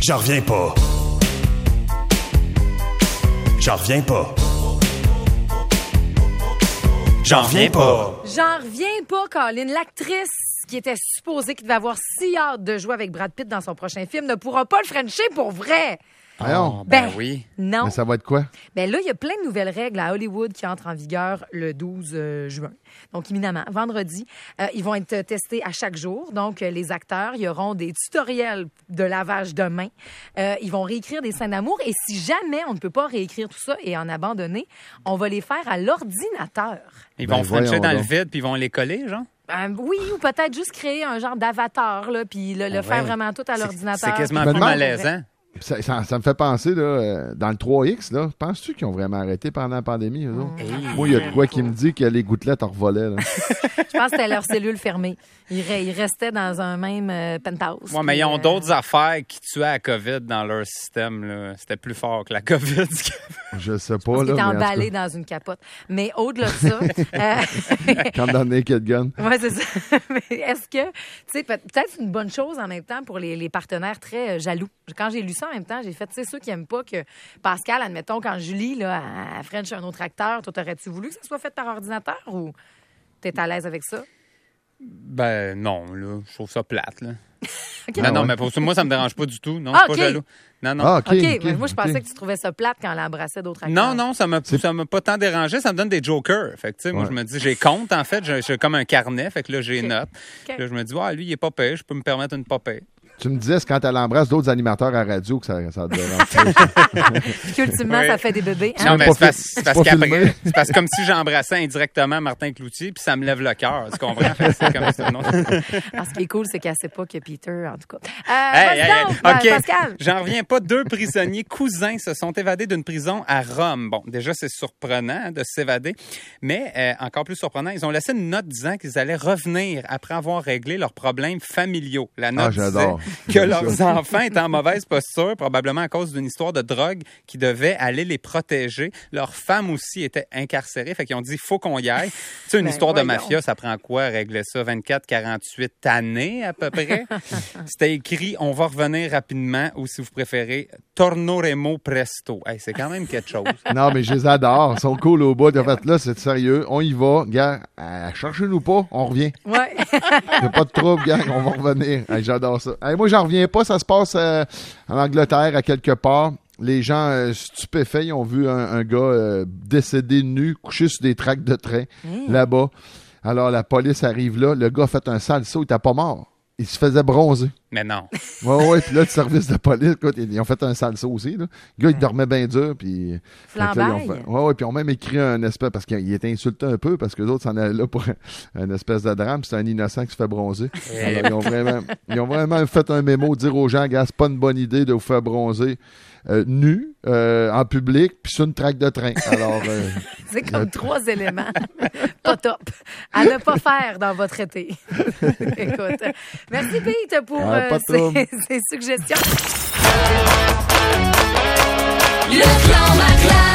J'en reviens pas. J'en reviens pas. J'en reviens pas. J'en reviens pas, Colin. L'actrice qui était supposée qu'il devait avoir si hâte de jouer avec Brad Pitt dans son prochain film ne pourra pas le frencher pour vrai. Voyons. Ben oui. Non. Mais ça va être quoi? Ben là, il y a plein de nouvelles règles à Hollywood qui entrent en vigueur le 12 juin. Donc, éminemment, vendredi, ils vont être testés à chaque jour. Donc, les acteurs, ils auront des tutoriels de lavage de mains. Ils vont réécrire des scènes d'amour. Et si jamais on ne peut pas réécrire tout ça et en abandonner, on va les faire à l'ordinateur. Ils vont frencher voyons dans le donc. vide puis ils vont les coller, genre? Oui, ou peut-être juste créer un genre d'avatar, là, puis le faire vraiment tout à l'ordinateur. C'est quasiment Je me plus demande- malaisant. Ça me fait penser, là, dans le 3X, là, penses-tu qu'ils ont vraiment arrêté pendant la pandémie, eux autres? Moi, il y a de quoi qui me dit que les gouttelettes en revolaient. Là. Je pense que c'était leur cellule fermée. Ils restaient dans un même penthouse. Oui, mais ils ont d'autres affaires qui tuaient la COVID dans leur système. Là. C'était plus fort que la COVID. Je sais pas. Parce qu'il là, était mais en tout emballé dans une capote. Mais au-delà de ça... cas, comme dans Naked Gun. Oui, c'est ça. Mais est-ce que... Tu sais, peut-être c'est une bonne chose en même temps pour les partenaires très jaloux. Quand j'ai lu ça en même temps, j'ai fait, tu sais, ceux qui n'aiment pas que Pascal, admettons, quand Julie, là, elle French un autre acteur, toi, t'aurais-tu voulu que ça soit fait par ordinateur ou t'es à l'aise avec ça? Ben non, là, je trouve ça plate. Là. Okay. Non, mais pour ça, moi, ça me dérange pas du tout. Non, je suis OK. pas jaloux. Non, non. Ah, OK. Mais moi, je pensais que tu trouvais ça plate quand elle embrassait d'autres acteurs. Non, non, ça m'a pas tant dérangé. Ça me donne des jokers. Fait que, tu sais, moi, Ouais. je me dis, j'ai compte, en fait. J'ai comme un carnet. Fait que là, j'ai OK. note. OK. Là, je me dis, ouais, lui, il est pas payé. Je peux me permettre une pas payée. Tu me disais, c'est quand elle embrasse d'autres animateurs à radio que ça te dérange. Puis qu'ultimement, Oui. ça fait des bébés. Hein? Non, mais pas c'est parce pas qu'après, filmé. c'est parce que comme si j'embrassais indirectement Martin Cloutier, puis ça me lève le cœur. Tu comprends? Fait que c'est comme ça. Non? Ah, ce qui est cool, c'est qu'elle sait pas que Peter, en tout cas. Hey, Vas-y hey, donc, hey. OK. Pascal. J'en reviens pas. 2 prisonniers cousins se sont évadés d'une prison à Rome. Bon, déjà, c'est surprenant hein, de s'évader. Mais encore plus surprenant, ils ont laissé une note disant qu'ils allaient revenir après avoir réglé leurs problèmes familiaux. La note j'adore. disait que leurs enfants étaient en mauvaise posture, probablement à cause d'une histoire de drogue qui devait aller les protéger. Leur femme aussi était incarcérée. Fait qu'ils ont dit, faut qu'on y aille. Tu sais, une Ben, histoire de voyons. mafia, ça prend quoi, régler ça? 24, 48 années, à peu près? C'était écrit, on va revenir rapidement, ou si vous préférez, tornoremo presto. Hey, c'est quand même quelque chose. Non, mais je les adore. Ils sont cool au bout. En fait, là, c'est sérieux. On y va. Gars, cherchez-nous pas. On revient. Ouais. Il n'y a pas de trouble, gang. On va revenir. Hey, j'adore ça. Hey, moi, j'en reviens pas. Ça se passe en Angleterre, à quelque part. Les gens stupéfaits, ils ont vu un gars décédé nu, couché sur des tracts de train, là-bas. Alors, la police arrive là. Le gars a fait un sale saut. Il était pas mort. Il se faisait bronzer. Mais non. Ouais. Puis là, le service de police, écoute, ils ont fait un sale saut aussi. Là. Le gars, il dormait bien dur. Puis, fait que là, Flambaille. ouais, puis ils ont même écrit un espèce, parce qu'il était insulté un peu, parce que les autres s'en allaient là pour un espèce de drame. C'est un innocent qui se fait bronzer. Alors, ils ont vraiment fait un mémo, dire aux gens, gars, c'est pas une bonne idée de vous faire bronzer nu, en public, puis sur une traque de train. Alors, C'est comme 3 éléments. Pas top. À ne pas faire dans votre été. Écoute. Merci, Pete, pour pas de trouble. ces suggestions. Le clan Maclin.